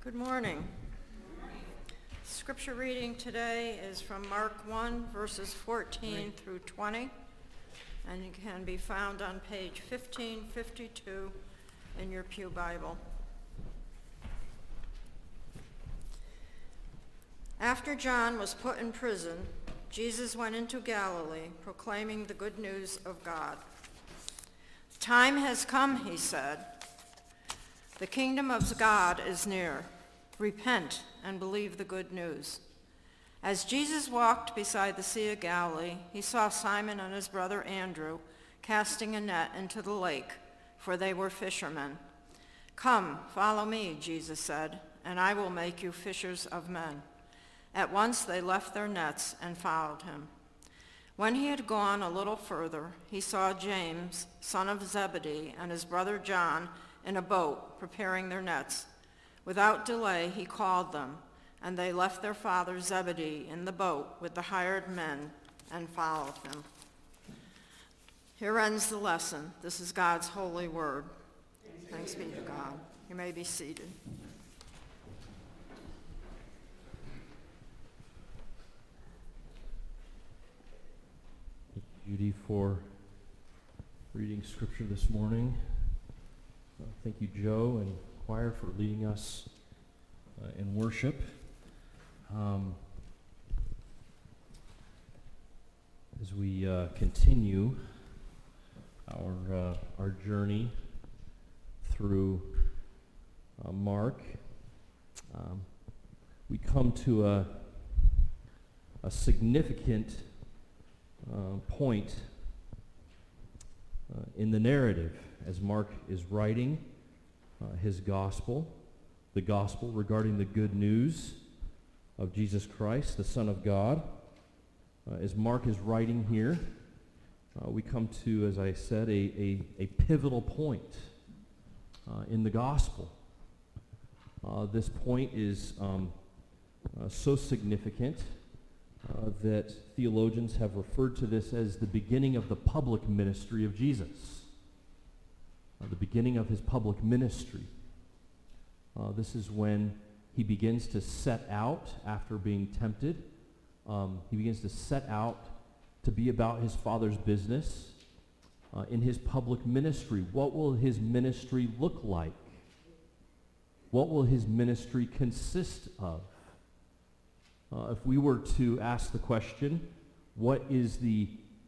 Good morning. Scripture reading today is from Mark 1, verses 14 through 20, and it can be found on page 1552 in your pew Bible. After John was put in prison, Jesus went into Galilee, proclaiming the good news of God. "The time has come," he said. "The kingdom of God is near. Repent and believe the good news." As Jesus walked beside the Sea of Galilee, he saw Simon and his brother Andrew casting a net into the lake, for they were fishermen. "Come, follow me," Jesus said, "and I will make you fishers of men." At once they left their nets and followed him. When he had gone a little further, he saw James, son of Zebedee, and his brother John in a boat preparing their nets. Without delay he called them, and they left their father Zebedee in the boat with the hired men and followed him. Here ends the lesson. This is God's holy word. Thanks be to God. You may be seated. Thank you, Judy, for reading scripture this morning. Thank you, Joe and choir, for leading us in worship. As we continue our journey through Mark, we come to a significant point in the narrative as Mark is writing his gospel, the gospel regarding the good news of Jesus Christ, the Son of God. As Mark is writing here, we come to, as I said, a pivotal point in the gospel. This point is so significant that theologians have referred to this as the beginning of the public ministry of Jesus. The beginning of his public ministry. This is when he begins to set out after being tempted. He begins to set out to be about his Father's business in his public ministry. What will his ministry look like? What will his ministry consist of? If we were to ask the question, what is the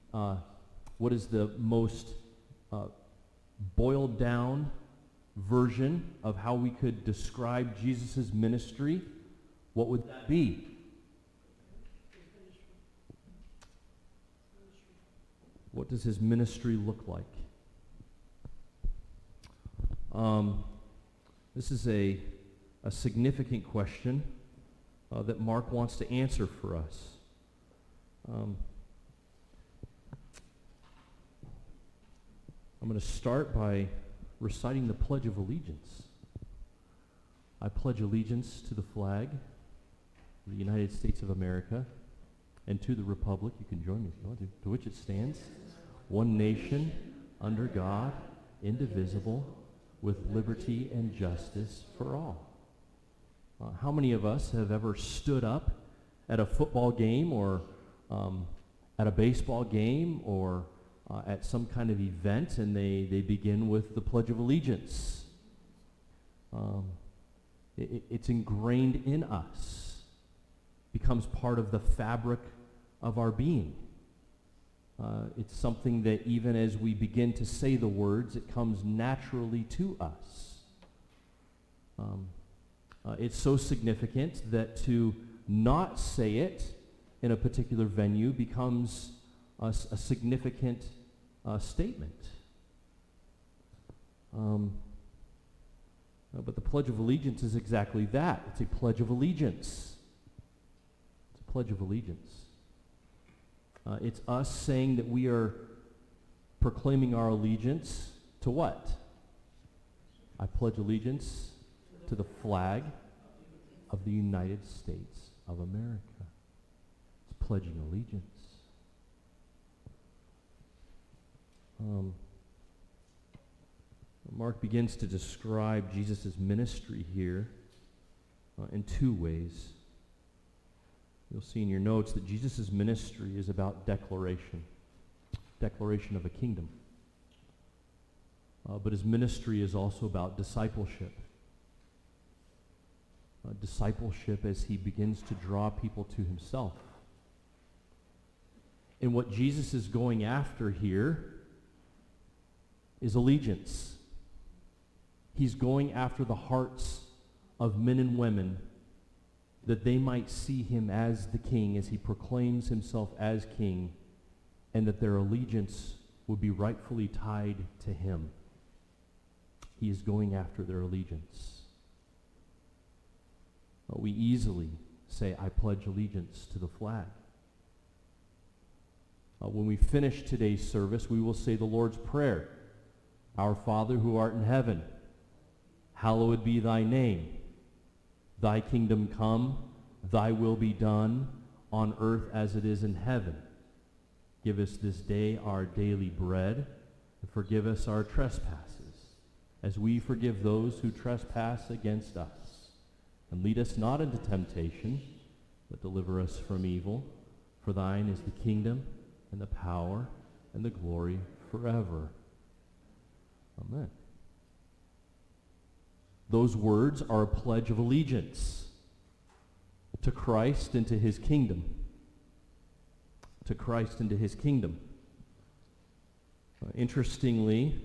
most boiled down version of how we could describe Jesus' ministry, what would that be? What does his ministry look like? This is a significant question that Mark wants to answer for us. I'm going to start by reciting the Pledge of Allegiance. I pledge allegiance to the flag of the United States of America and to the republic, you can join me if you want to which it stands, one nation, under God, indivisible, with liberty and justice for all. How many of us have ever stood up at a football game or at a baseball game or at some kind of event, and they begin with the Pledge of Allegiance? It's ingrained in us, becomes part of the fabric of our being. It's something that even as we begin to say the words, it comes naturally to us. It's so significant that to not say it in a particular venue becomes a significant statement. But the Pledge of Allegiance is exactly that. It's a pledge of allegiance. It's a pledge of allegiance. It's us saying that we are proclaiming our allegiance to what? I pledge allegiance to the flag of the United States of America. It's pledging allegiance. Mark begins to describe Jesus' ministry here in two ways. You'll see in your notes that Jesus' ministry is about declaration of a kingdom. But his ministry is also about discipleship. Discipleship as he begins to draw people to himself. And what Jesus is going after here is allegiance. He's going after the hearts of men and women that they might see him as the king, as he proclaims himself as king, and that their allegiance would be rightfully tied to him. He is going after their allegiance. We easily say, I pledge allegiance to the flag. When we finish today's service, we will say the Lord's Prayer. Our Father who art in heaven, hallowed be thy name. Thy kingdom come, thy will be done, on earth as it is in heaven. Give us this day our daily bread, and forgive us our trespasses, as we forgive those who trespass against us. And lead us not into temptation, but deliver us from evil. For thine is the kingdom, and the power, and the glory forever. Amen. Those words are a pledge of allegiance to Christ and to his kingdom. To Christ and to his kingdom. Interestingly,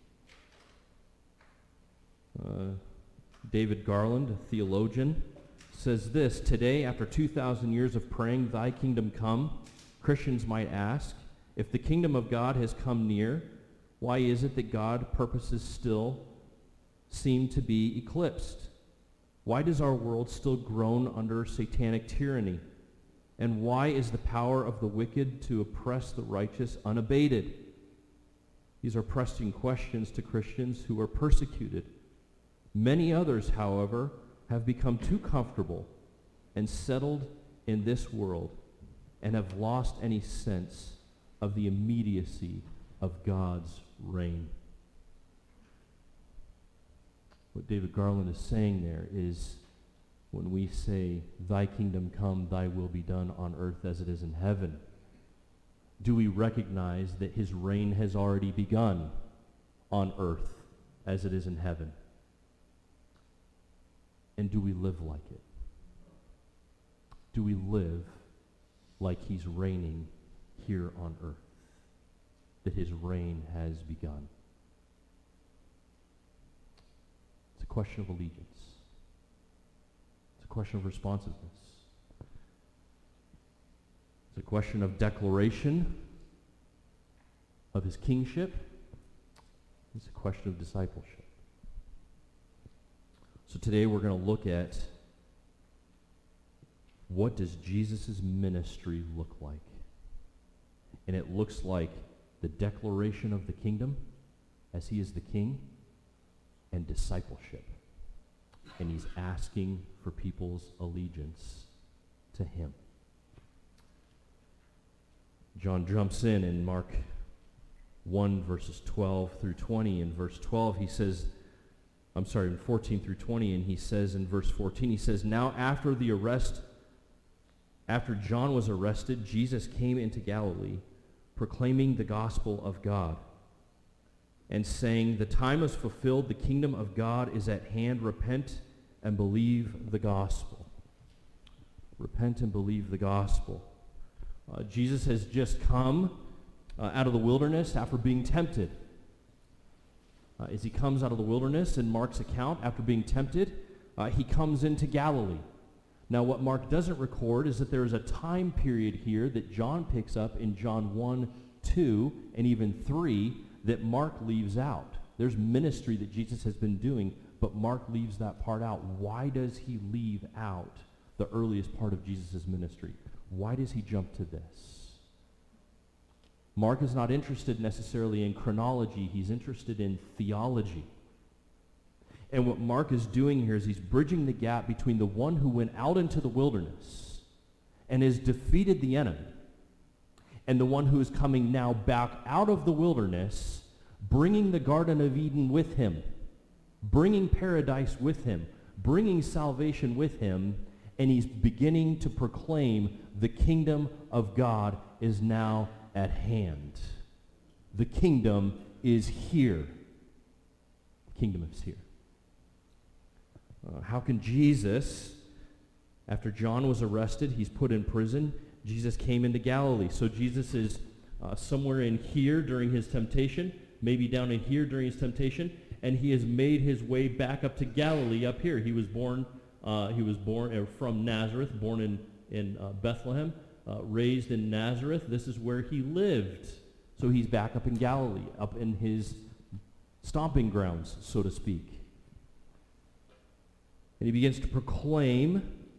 David Garland, a theologian, says this: today, after 2,000 years of praying, thy kingdom come, Christians might ask, if the kingdom of God has come near, why is it that God's purposes still seem to be eclipsed? Why does our world still groan under satanic tyranny? And why is the power of the wicked to oppress the righteous unabated? These are pressing questions to Christians who are persecuted. Many others, however, have become too comfortable and settled in this world and have lost any sense of the immediacy of God's reign. What David Garland is saying there is, when we say, thy kingdom come, thy will be done on earth as it is in heaven, do we recognize that his reign has already begun on earth as it is in heaven? And do we live like it? Do we live like he's reigning here on earth? That his reign has begun? It's a question of allegiance. It's a question of responsiveness. It's a question of declaration of his kingship. It's a question of discipleship. So today we're going to look at, what does Jesus' ministry look like? And it looks like the declaration of the kingdom as he is the king, and discipleship. And he's asking for people's allegiance to him. John jumps in Mark 1, verses 12 through 20. In verse 12, he says, in 14 through 20, and he says in verse 14, he says, now after John was arrested, Jesus came into Galilee, proclaiming the gospel of God, and saying, the time is fulfilled, the kingdom of God is at hand, repent and believe the gospel. Repent and believe the gospel. Jesus has just come out of the wilderness after being tempted. As he comes out of the wilderness in Mark's account, after being tempted, he comes into Galilee. Now, what Mark doesn't record is that there is a time period here that John picks up in John 1, 2, and even 3 that Mark leaves out. There's ministry that Jesus has been doing, but Mark leaves that part out. Why does he leave out the earliest part of Jesus' ministry? Why does he jump to this? Mark is not interested necessarily in chronology. He's interested in theology. And what Mark is doing here is he's bridging the gap between the one who went out into the wilderness and has defeated the enemy, and the one who is coming now back out of the wilderness, bringing the Garden of Eden with him, bringing paradise with him, bringing salvation with him, and he's beginning to proclaim the kingdom of God is now at hand. The kingdom is here. The kingdom is here. How can Jesus, after John was arrested, he's put in prison, Jesus came into Galilee. So Jesus is somewhere in here during his temptation, maybe down in here during his temptation, and he has made his way back up to Galilee up here. He was born from Nazareth, born in Bethlehem, raised in Nazareth. This is where he lived. So he's back up in Galilee, up in his stomping grounds, so to speak. And he begins to proclaim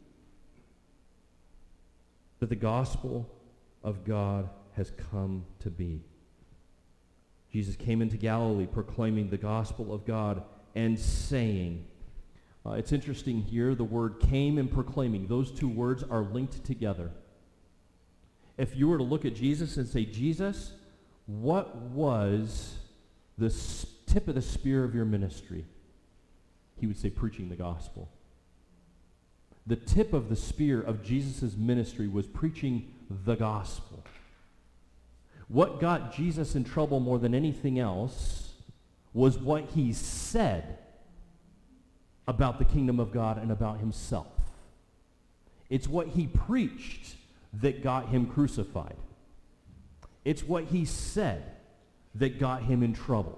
that the gospel of God has come to be. Jesus came into Galilee proclaiming the gospel of God and saying, it's interesting here, the word came and proclaiming, those two words are linked together. If you were to look at Jesus and say, Jesus, what was the tip of the spear of your ministry? He would say, preaching the gospel. The tip of the spear of Jesus' ministry was preaching the gospel. What got Jesus in trouble more than anything else was what he said about the kingdom of God and about himself. It's what he preached that got him crucified. It's what he said that got him in trouble.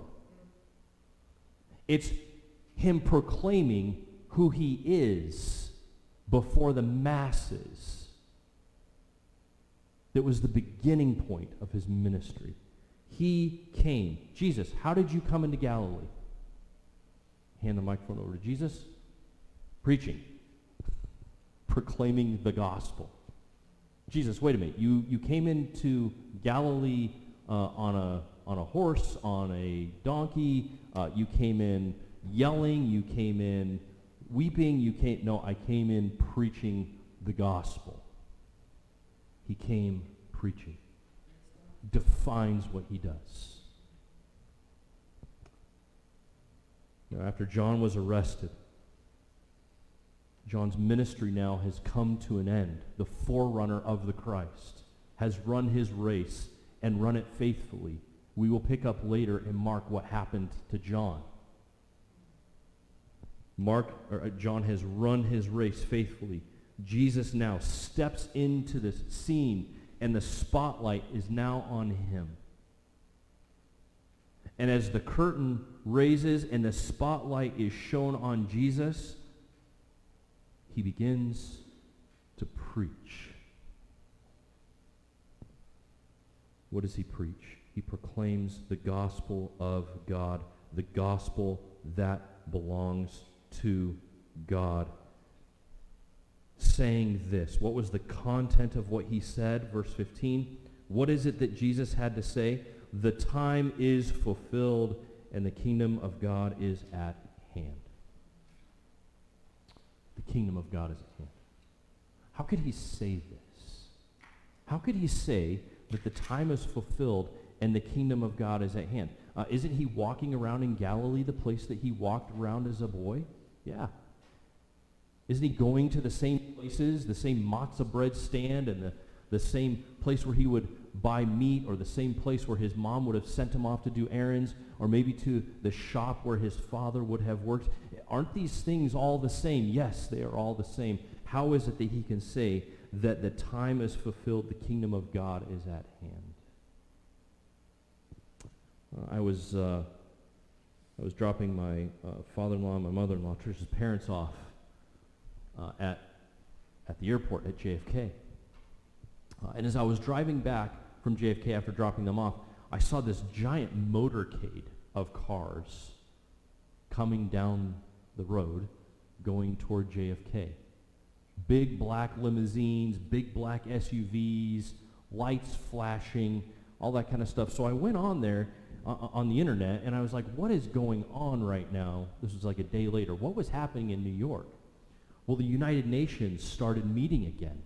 It's him proclaiming who he is before the masses that was the beginning point of his ministry. He came. Jesus, how did you come into Galilee? Hand the microphone over to Jesus. Preaching. Proclaiming the gospel. Jesus, wait a minute. You came into Galilee on a horse, on a donkey. You came in yelling. You came in weeping. No, I came in preaching the gospel. He came preaching. Defines what he does. Now, after John was arrested, John's ministry now has come to an end. The forerunner of the Christ has run his race and run it faithfully. We will pick up later in Mark what happened to John. John has run his race faithfully. Jesus now steps into the scene, and the spotlight is now on him. And as the curtain raises and the spotlight is shown on Jesus, he begins to preach. What does he preach? He proclaims the gospel of God, the gospel that belongs to God. Saying this. What was the content of what he said? Verse 15. What is it that Jesus had to say? The time is fulfilled and the kingdom of God is at hand. The kingdom of God is at hand. How could he say this? How could he say that the time is fulfilled and the kingdom of God is at hand? Isn't he walking around in Galilee, the place that he walked around as a boy? Yeah. Isn't he going to the same places, the same matzah bread stand and the same place where he would buy meat, or the same place where his mom would have sent him off to do errands, or maybe to the shop where his father would have worked? Aren't these things all the same? Yes, they are all the same. How is it that he can say that the time is fulfilled, the kingdom of God is at hand? I was dropping my father-in-law and my mother-in-law, Trish's parents, off at the airport at JFK. And as I was driving back from JFK after dropping them off, I saw this giant motorcade of cars coming down the road going toward JFK. Big black limousines, big black SUVs, lights flashing, all that kind of stuff. So I went on there on the internet and I was like, what is going on right now? This was like a day later. What was happening in New York? Well, the United Nations started meeting again.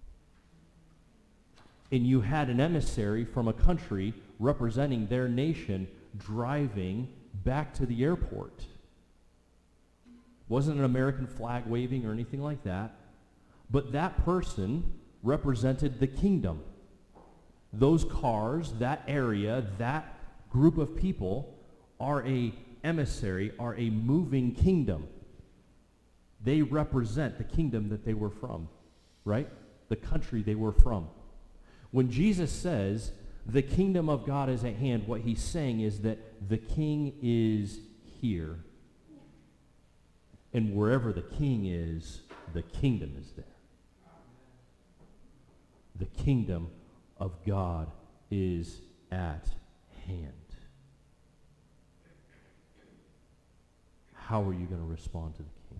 And you had an emissary from a country representing their nation driving back to the airport. Wasn't an American flag waving or anything like that. But that person represented the kingdom. Those cars, that area, that group of people are a emissary, are a moving kingdom. They represent the kingdom that they were from, right? The country they were from. When Jesus says the kingdom of God is at hand, what he's saying is that the king is here. And wherever the king is, the kingdom is there. The kingdom of God is at hand. How are you going to respond to the king?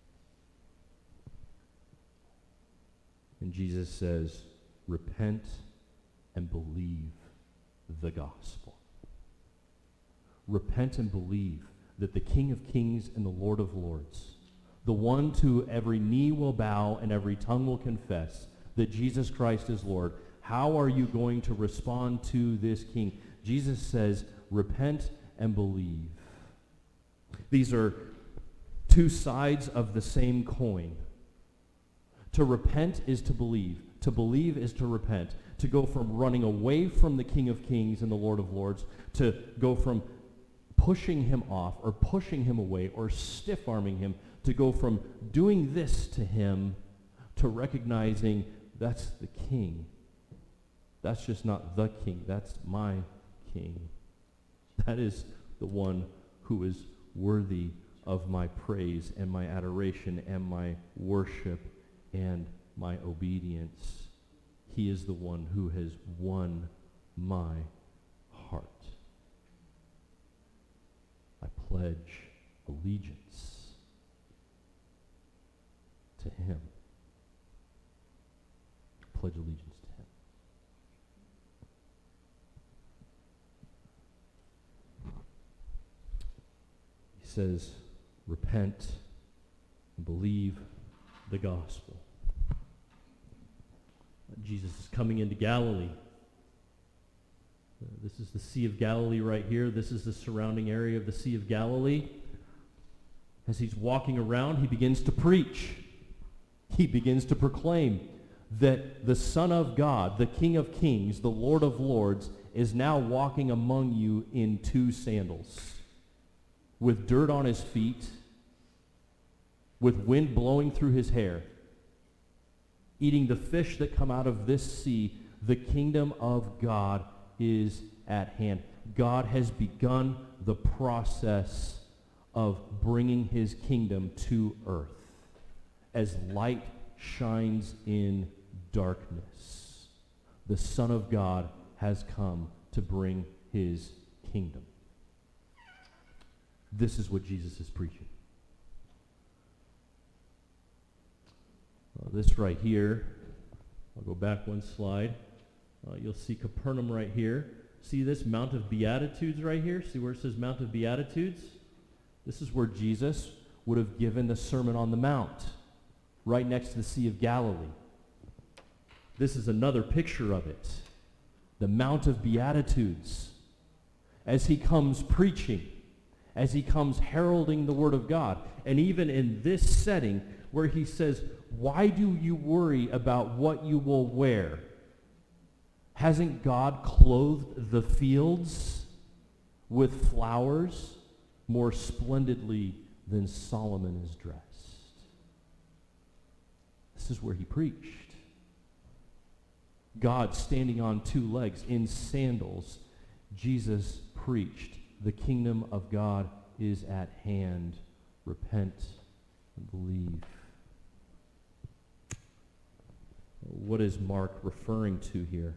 And Jesus says, repent and believe the gospel. Repent and believe that the King of Kings and the Lord of Lords, the one to every knee will bow and every tongue will confess that Jesus Christ is Lord. How are you going to respond to this king? Jesus says, repent and believe. These are two sides of the same coin. To repent is to believe. To believe is to repent. To go from running away from the King of Kings and the Lord of Lords, to go from pushing him off or pushing him away or stiff-arming him, to go from doing this to him to recognizing that's the king. That's just not the king. That's my king. That is the one who is worthy of my praise and my adoration and my worship and my obedience. He is the one who has won my heart. I pledge allegiance to him. I pledge allegiance to him. He says, repent and believe the gospel. Jesus is coming into Galilee. This is the Sea of Galilee right here. This is the surrounding area of the Sea of Galilee. As he's walking around, he begins to preach. He begins to proclaim that the Son of God, the King of Kings, the Lord of Lords, is now walking among you in 2 sandals, with dirt on his feet, with wind blowing through his hair, eating the fish that come out of this sea. The kingdom of God is at hand. God has begun the process of bringing his kingdom to earth as light shines in darkness. The Son of God has come to bring his kingdom. This is what Jesus is preaching. This right here, I'll go back one slide. You'll see Capernaum right here. See this Mount of Beatitudes right here? See where it says Mount of Beatitudes? This is where Jesus would have given the Sermon on the Mount, right next to the Sea of Galilee. This is another picture of it. The Mount of Beatitudes. As he comes preaching, as he comes heralding the Word of God, and even in this setting where he says, why do you worry about what you will wear? Hasn't God clothed the fields with flowers more splendidly than Solomon is dressed? This is where he preached. God standing on 2 legs in sandals. Jesus preached, the kingdom of God is at hand. Repent and believe. What is Mark referring to here?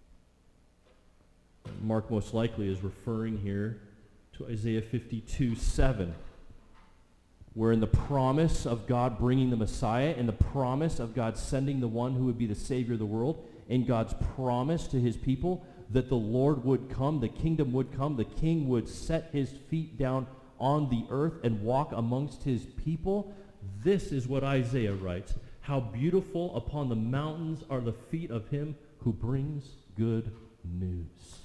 Mark most likely is referring here to Isaiah 52:7, where in the promise of God bringing the Messiah, in the promise of God sending the one who would be the Savior of the world, in God's promise to his people that the Lord would come, the kingdom would come, the king would set his feet down on the earth and walk amongst his people. This is what Isaiah writes. How beautiful upon the mountains are the feet of him who brings good news,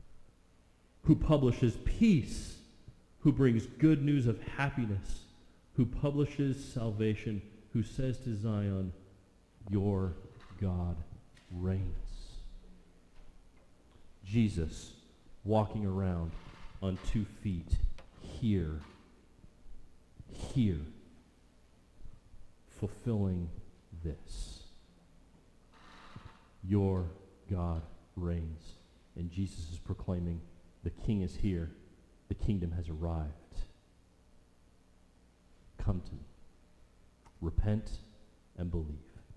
who publishes peace, who brings good news of happiness, who publishes salvation, who says to Zion, your God reigns. Jesus walking around on 2 feet, here, fulfilling this. Your God reigns. And Jesus is proclaiming, the King is here. The kingdom has arrived. Come to me. Repent and believe.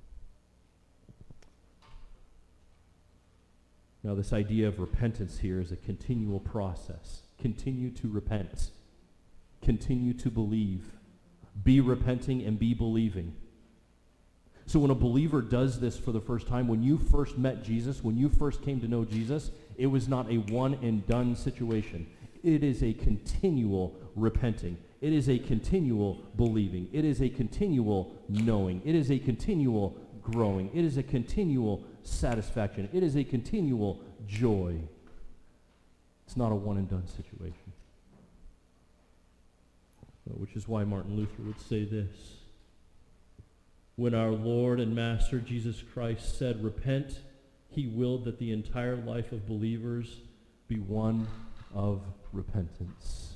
Now, this idea of repentance here is a continual process. Continue to repent. Continue to believe. Be repenting and be believing. So when a believer does this for the first time, when you first met Jesus, when you first came to know Jesus, it was not a one and done situation. It is a continual repenting. It is a continual believing. It is a continual knowing. It is a continual growing. It is a continual satisfaction. It is a continual joy. It's not a one and done situation. Which is why Martin Luther would say this. When our Lord and Master Jesus Christ said, repent, he willed that the entire life of believers be one of repentance.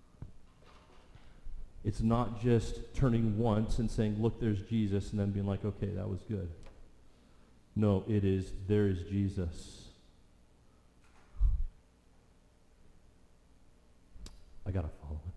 It's not just turning once and saying, look, there's Jesus, and then being like, okay, that was good. No, it is, there is Jesus. I got to follow him.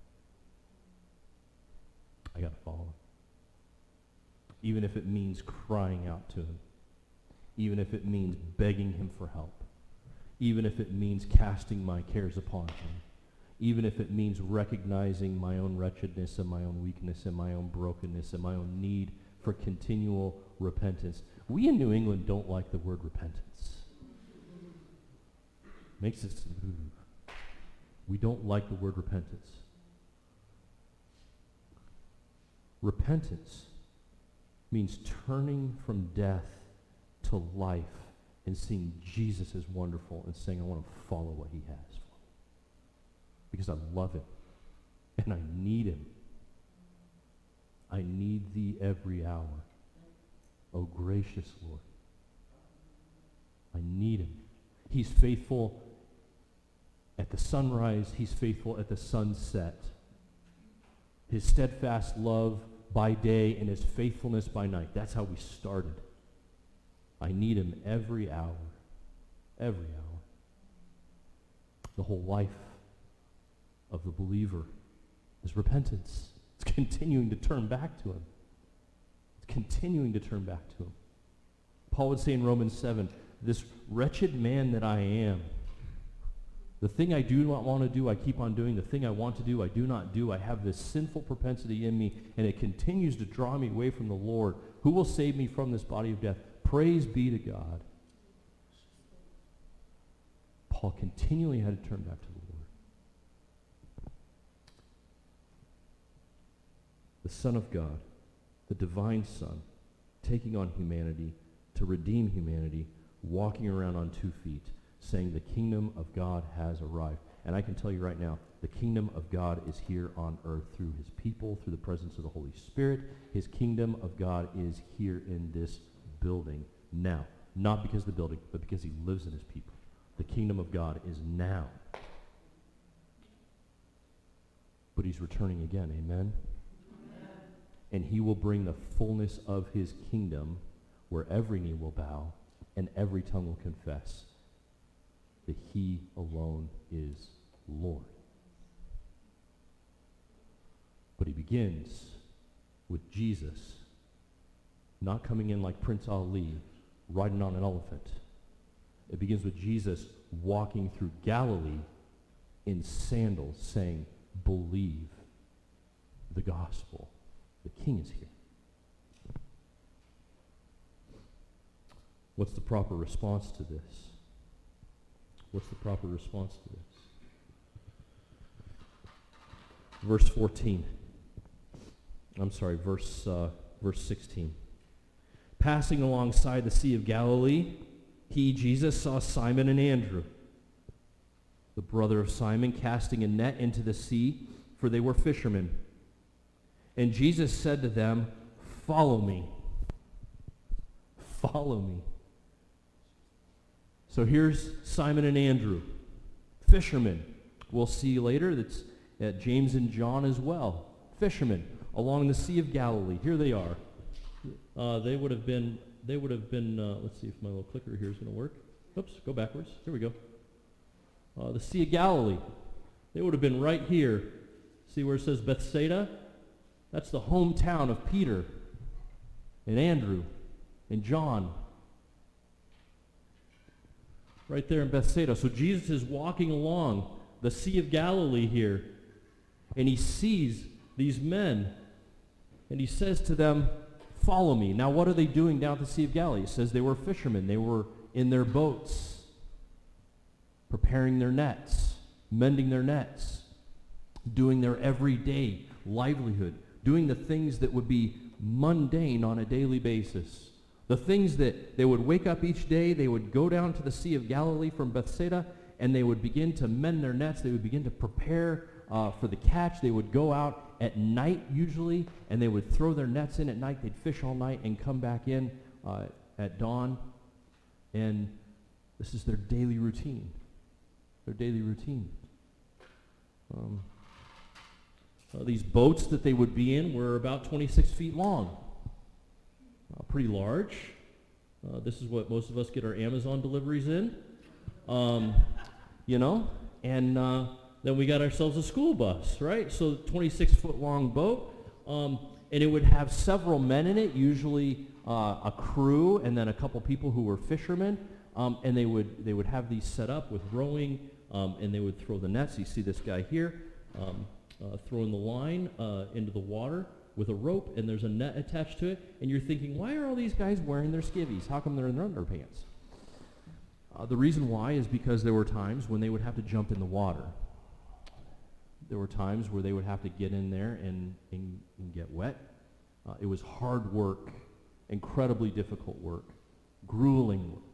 I got to follow him. Even if it means crying out to him. Even if it means begging him for help. Even if it means casting my cares upon him. Even if it means recognizing my own wretchedness and my own weakness and my own brokenness and my own need for continual repentance. We in New England don't like the word repentance. Makes us, we don't like the word repentance. Repentance means turning from death to life and seeing Jesus as wonderful and saying, I want to follow what he has for me. Because I love him and I need him. I need thee every hour. Oh, gracious Lord. I need him. He's faithful at the sunrise. He's faithful at the sunset. His steadfast love by day and his faithfulness by night. That's how we started. I need him every hour. Every hour. The whole life of the believer is repentance. It's continuing to turn back to him. It's continuing to turn back to him. Paul would say in Romans 7, this wretched man that I am, the thing I do not want to do, I keep on doing. The thing I want to do, I do not do. I have this sinful propensity in me, and it continues to draw me away from the Lord. Who will save me from this body of death? Praise be to God. Paul continually had to turn back to the Lord. The Son of God, the divine Son, taking on humanity to redeem humanity, walking around on 2 feet, saying the kingdom of God has arrived. And I can tell you right now, the kingdom of God is here on earth through his people, through the presence of the Holy Spirit. His kingdom of God is here in this building now. Not because of the building, but because he lives in his people. The kingdom of God is now. But he's returning again, amen? And he will bring the fullness of his kingdom where every knee will bow and every tongue will confess that he alone is Lord. But he begins with Jesus not coming in like Prince Ali, riding on an elephant. It begins with Jesus walking through Galilee in sandals, saying, believe the gospel. The king is here. What's the proper response to this? What's the proper response to this? Verse 16. Passing alongside the Sea of Galilee, he, Jesus, saw Simon and Andrew, the brother of Simon, casting a net into the sea, for they were fishermen. And Jesus said to them, "Follow me." Follow me. So here's Simon and Andrew, fishermen. We'll see later that's at James and John as well. Fishermen along the Sea of Galilee. Here they are. They would have been, let's see if my little clicker here is going to work. Oops, go backwards. Here we go. The Sea of Galilee. They would have been right here. See where it says Bethsaida? That's the hometown of Peter and Andrew and John. Right there in Bethsaida. So Jesus is walking along the Sea of Galilee here, and he sees these men, and he says to them, "Follow me." Now, what are they doing down at the Sea of Galilee? It says they were fishermen. They were in their boats, preparing their nets, mending their nets, doing their everyday livelihood, doing the things that would be mundane on a daily basis. The things that they would wake up each day, they would go down to the Sea of Galilee from Bethsaida, and they would begin to mend their nets. They would begin to prepare for the catch. They would go out at night usually, and they would throw their nets in at night. They'd fish all night and come back in at dawn. And this is their daily routine. Their daily routine. These boats that they would be in were about 26 feet long. Pretty large. This is what most of us get our Amazon deliveries in. And then we got ourselves a school bus, right? So 26-foot long boat. And it would have several men in it, usually a crew and then a couple people who were fishermen. And they would have these set up with rowing, and they would throw the nets. You see this guy here throwing the line into the water with a rope, and there's a net attached to it. And you're thinking, why are all these guys wearing their skivvies? How come they're in their underpants? The reason why is because there were times when they would have to jump in the water. There were times where they would have to get in there and get wet. It was hard work, incredibly difficult work, grueling work.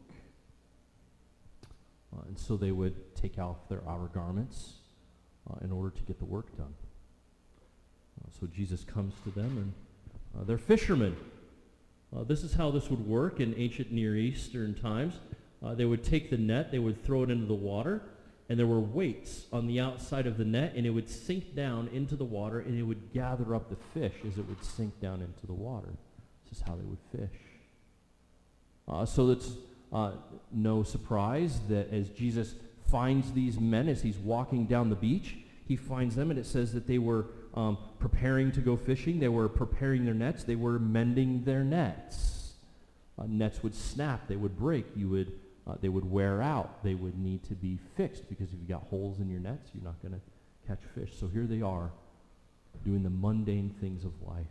And so they would take off their outer garments in order to get the work done. So Jesus comes to them, and they're fishermen. This is how this would work in ancient Near Eastern times. They would take the net, they would throw it into the water, and there were weights on the outside of the net, and it would sink down into the water, and it would gather up the fish as it would sink down into the water. This is how they would fish. So it's no surprise that as Jesus finds these men, as he's walking down the beach, he finds them, and it says that they were preparing to go fishing. They were preparing their nets. They were mending their nets. Nets would snap. They would break. They would wear out. They would need to be fixed, because if you've got holes in your nets, you're not going to catch fish. So here they are doing the mundane things of life.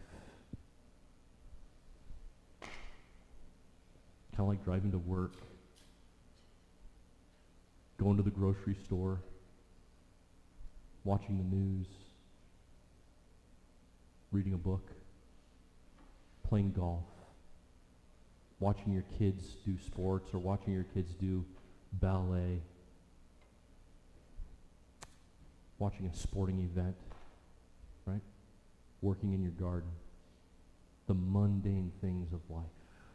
Kind of like driving to work, going to the grocery store, watching the news, reading a book, playing golf, watching your kids do sports or watching your kids do ballet, watching a sporting event, right? Working in your garden. The mundane things of life.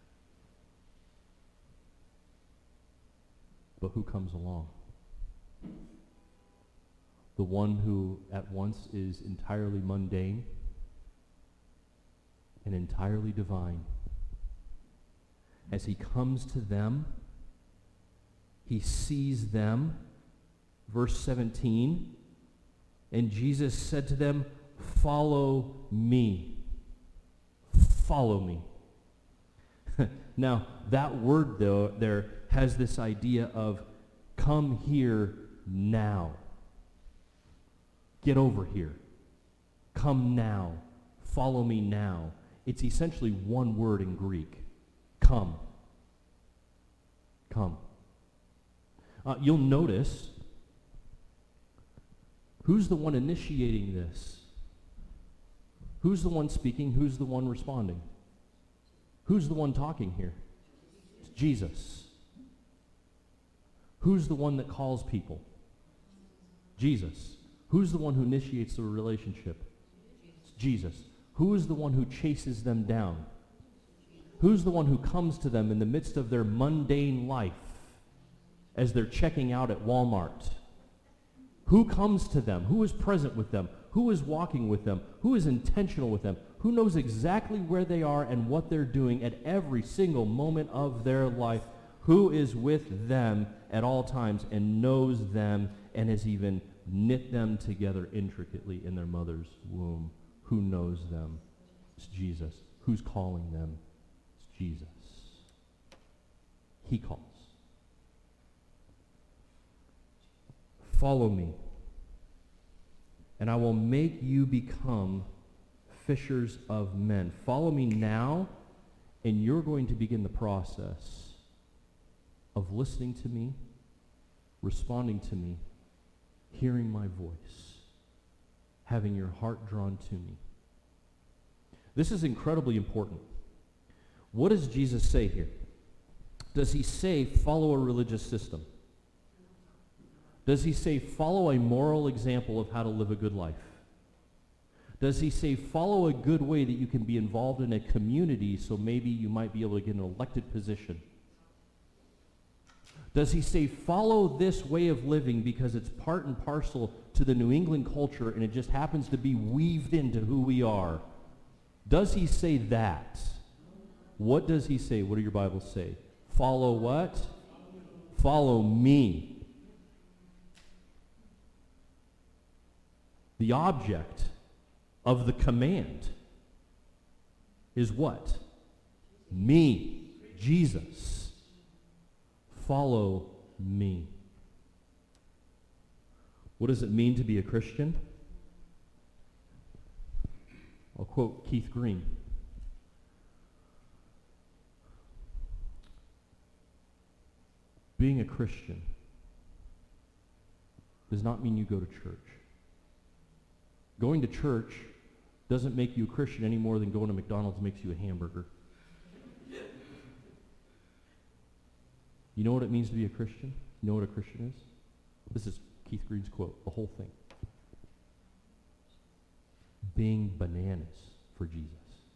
But who comes along? The one who at once is entirely mundane and entirely divine. As he comes to them, he sees them. Verse 17, and Jesus said to them, "Follow me." Follow me. Now, that word, though, there has this idea of come here now. Get over here. Come now. Follow me now. It's essentially one word in Greek. Come. Come. You'll notice who's the one initiating this? Who's the one speaking? Who's the one responding? Who's the one talking here? It's Jesus. Who's the one that calls people? Jesus. Who's the one who initiates the relationship? It's Jesus. Who is the one who chases them down? Who's the one who comes to them in the midst of their mundane life as they're checking out at Walmart? Who comes to them? Who is present with them? Who is walking with them? Who is intentional with them? Who knows exactly where they are and what they're doing at every single moment of their life? Who is with them at all times and knows them and has even knit them together intricately in their mother's womb? Who knows them? It's Jesus. Who's calling them? It's Jesus. He calls. Follow me, and I will make you become fishers of men. Follow me now, and you're going to begin the process of listening to me, responding to me, hearing my voice, having your heart drawn to me. This is incredibly important. What does Jesus say here? Does he say follow a religious system? Does he say follow a moral example of how to live a good life? Does he say follow a good way that you can be involved in a community so maybe you might be able to get an elected position? Does he say follow this way of living because it's part and parcel to the New England culture and it just happens to be weaved into who we are? Does he say that? What does he say? What do your Bibles say? Follow what? Follow me. The object of the command is what? Me, Jesus. Follow me. What does it mean to be a Christian? I'll quote Keith Green. Being a Christian does not mean you go to church. Going to church doesn't make you a Christian any more than going to McDonald's makes you a hamburger. You know what it means to be a Christian? You know what a Christian is? This is Keith Green's quote, the whole thing. Being bananas for Jesus.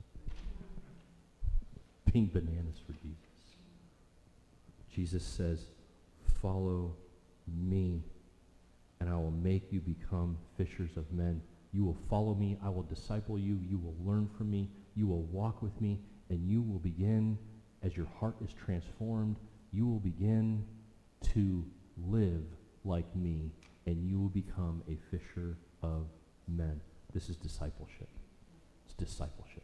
Being bananas for Jesus. Jesus says, follow me, and I will make you become fishers of men. You will follow me, I will disciple you, you will learn from me, you will walk with me, and you will begin, as your heart is transformed, you will begin to live like me, and you will become a fisher of men. This is discipleship. It's discipleship.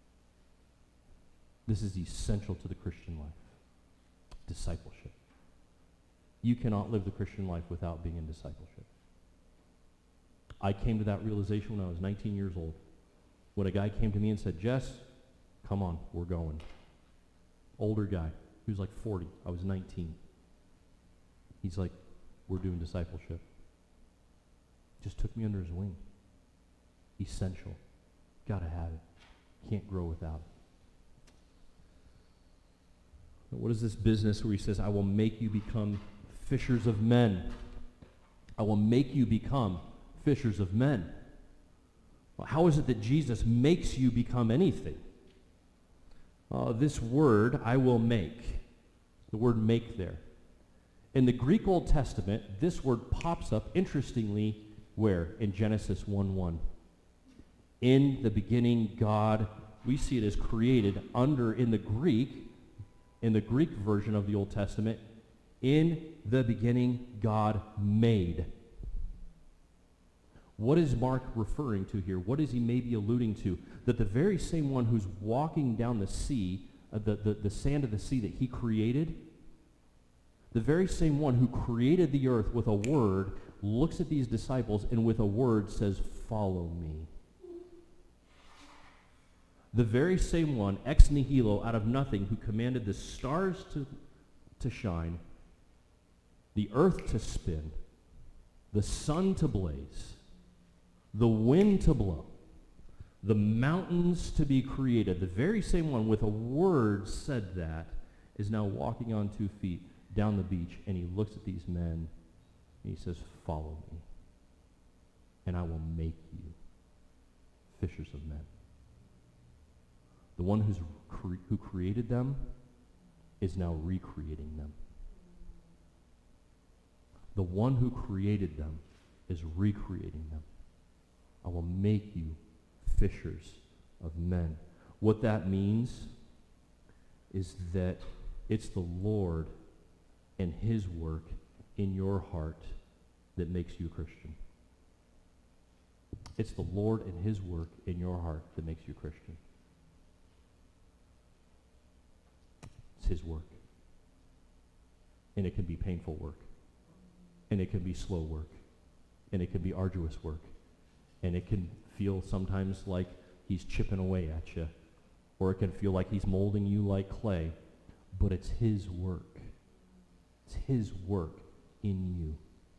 This is essential to the Christian life. Discipleship. You cannot live the Christian life without being in discipleship. I came to that realization when I was 19 years old. When a guy came to me and said, Jess, come on, we're going. Older guy. He was like 40. I was 19. He's like, we're doing discipleship. Just took me under his wing. Essential. Gotta have it. Can't grow without it. What is this business where he says, I will make you become fishers of men? I will make you become fishers of men. Well, how is it that Jesus makes you become anything? This word, I will make, the word make there. In the Greek Old Testament, this word pops up, interestingly, where? In Genesis 1:1. In the beginning, God, we see it as created in the Greek version of the Old Testament, in the beginning, God made. What is Mark referring to here? What is he maybe alluding to? That the very same one who's walking down the sea, the sand of the sea that he created, the very same one who created the earth with a word, looks at these disciples and with a word says, follow me. The very same one, ex nihilo, out of nothing, who commanded the stars to shine, the earth to spin, the sun to blaze, the wind to blow, the mountains to be created. The very same one with a word said that is now walking on 2 feet down the beach, and he looks at these men and he says, follow me, and I will make you fishers of men. The one who created them is now recreating them. The one who created them is recreating them. I will make you fishers of men. What that means is that it's the Lord and his work in your heart that makes you a Christian. It's the Lord and his work in your heart that makes you a Christian. It's his work. And it can be painful work. And it can be slow work. And it can be arduous work. And it can feel sometimes like he's chipping away at you. Or it can feel like he's molding you like clay. But it's his work. It's his work in you.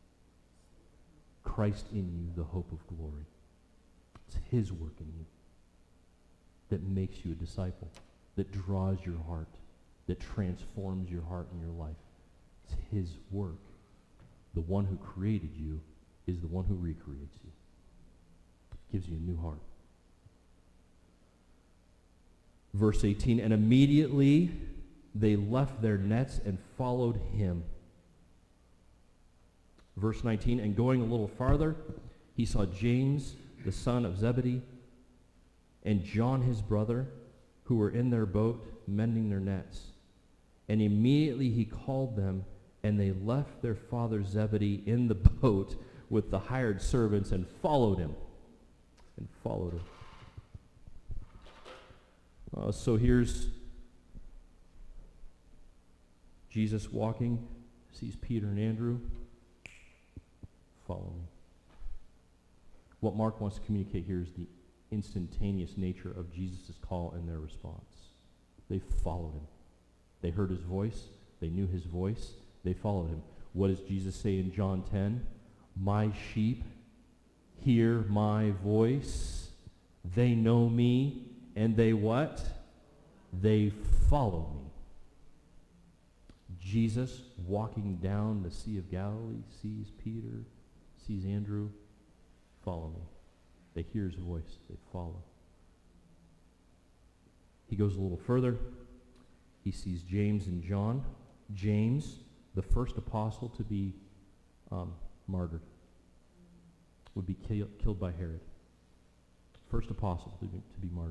Christ in you, the hope of glory. It's his work in you that makes you a disciple, that draws your heart, that transforms your heart and your life. It's his work. The one who created you is the one who recreates you. Gives you a new heart. Verse 18, and immediately they left their nets and followed him. Verse 19, and going a little farther, he saw James, the son of Zebedee, and John his brother, who were in their boat mending their nets. And immediately he called them, and they left their father Zebedee in the boat with the hired servants and followed him. So here's Jesus walking, sees Peter and Andrew. Follow me. What Mark wants to communicate here is the instantaneous nature of Jesus' call and their response. They followed him. They heard his voice. They knew his voice. They followed him. What does Jesus say in John 10? My sheep hear my voice. They know me. And they what? They follow me. Jesus, walking down the Sea of Galilee, sees Peter, sees Andrew. Follow me. They hear his voice. They follow. He goes a little further. He sees James and John. James, the first apostle to be martyred, would be killed by Herod. First apostle to be martyred.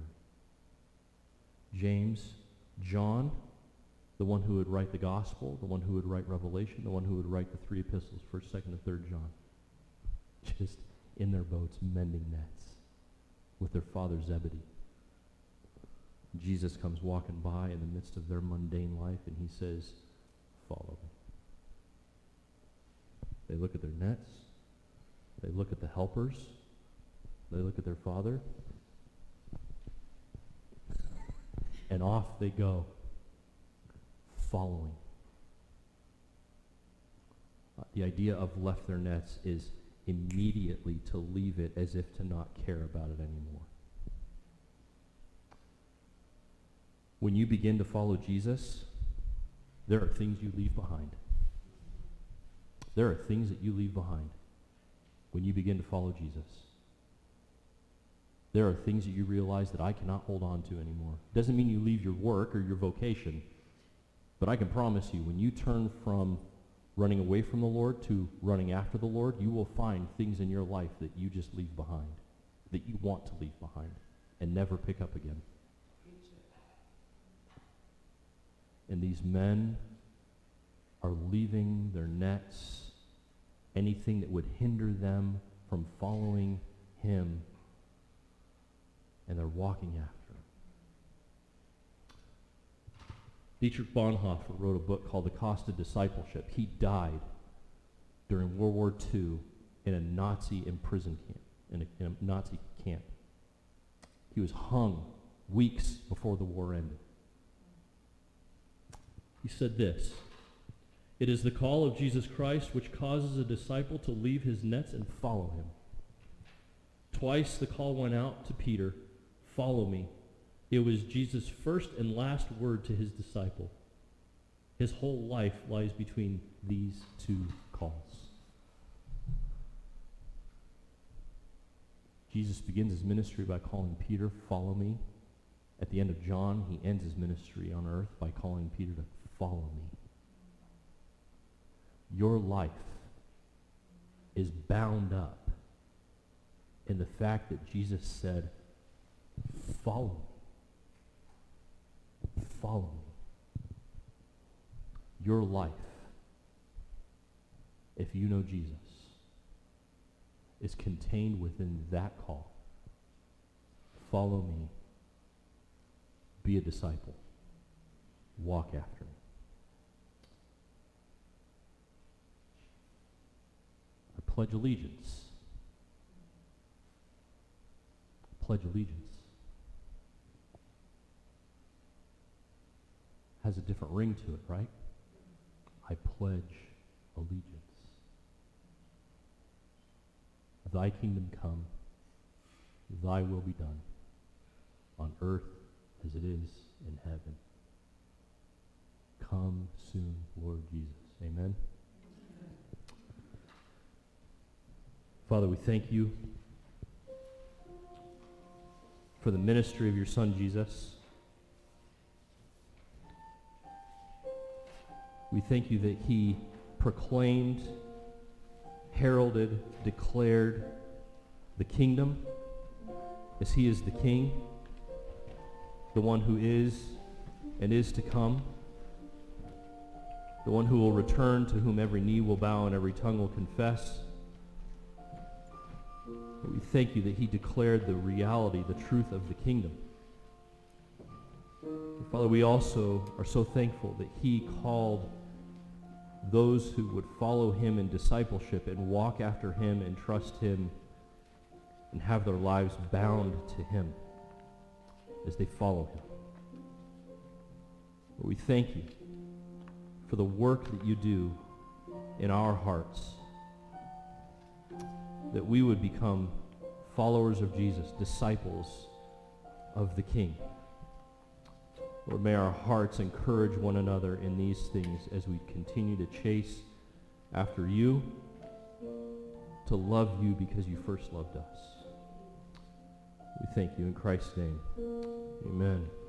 James, John, the one who would write the gospel, the one who would write Revelation, the one who would write the 3 epistles, 1st, 2nd, and 3rd John. Just in their boats mending nets with their father Zebedee. Jesus comes walking by in the midst of their mundane life, and he says, follow me. They look at their nets. They look at the helpers. They look at their father. And off they go, following. The idea of left their nets is immediately to leave it as if to not care about it anymore. When you begin to follow Jesus, there are things you leave behind. There are things that you leave behind when you begin to follow Jesus. There are things that you realize that I cannot hold on to anymore. Doesn't mean you leave your work or your vocation, but I can promise you, when you turn from running away from the Lord to running after the Lord, you will find things in your life that you just leave behind, that you want to leave behind and never pick up again. And these men are leaving their nets, anything that would hinder them from following him, and they're walking after him. Dietrich Bonhoeffer wrote a book called The Cost of Discipleship. He died during World War II in a Nazi prison camp, in a Nazi camp. He was hung weeks before the war ended. He said this, "It is the call of Jesus Christ which causes a disciple to leave his nets and follow him. Twice the call went out to Peter, 'Follow me.' It was Jesus' first and last word to his disciple. His whole life lies between these two calls." Jesus begins his ministry by calling Peter, "Follow me." At the end of John, he ends his ministry on earth by calling Peter to follow me. Your life is bound up in the fact that Jesus said, follow me. Follow me. Your life, if you know Jesus, is contained within that call. Follow me. Be a disciple. Walk after me. I pledge allegiance. Pledge allegiance has a different ring to it, right? I pledge allegiance. Thy kingdom come, thy will be done, on earth as it is in heaven. Come soon, Lord Jesus. Amen. Father, we thank you for the ministry of your Son, Jesus. We thank you that he proclaimed, heralded, declared the kingdom as he is the King, the one who is and is to come, the one who will return, to whom every knee will bow and every tongue will confess. We thank you that he declared the reality, the truth of the kingdom. And Father, we also are so thankful that he called those who would follow him in discipleship and walk after him and trust him and have their lives bound to him as they follow him. Lord, we thank you for the work that you do in our hearts, that we would become followers of Jesus, disciples of the King. Lord, may our hearts encourage one another in these things as we continue to chase after you, to love you because you first loved us. We thank you in Christ's name. Amen.